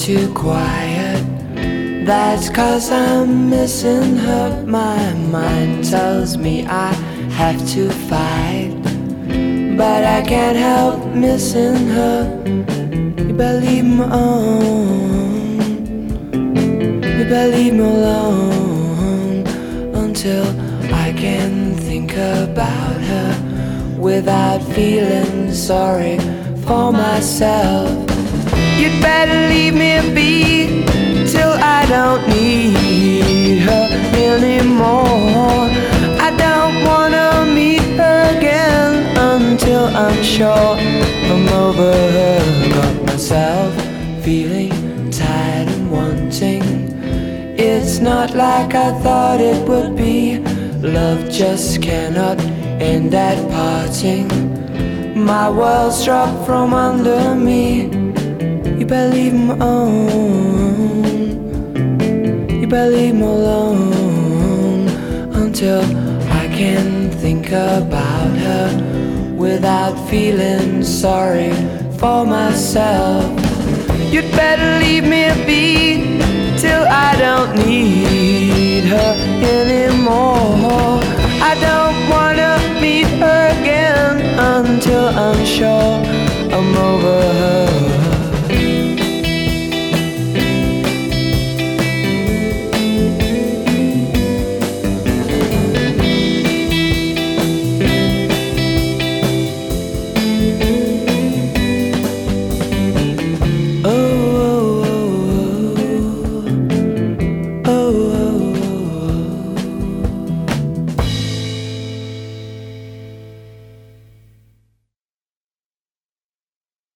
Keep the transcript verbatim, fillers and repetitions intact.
too quiet. That's 'cause I'm missing her. My mind tells me I have to fight, but I can't help missing her. You better leave me alone. You better leave me alone until I can think about her without feeling sorry for myself. You'd better leave me be till I don't need her anymore. I don't wanna meet her again until I'm sure I'm over her. Got myself feeling tired and wanting. It's not like I thought it would be. Love just cannot end at parting. My world's dropped from under me. You better leave me alone. You better leave me alone until I can think about her without feeling sorry for myself. You'd better leave me be till I don't need her anymore.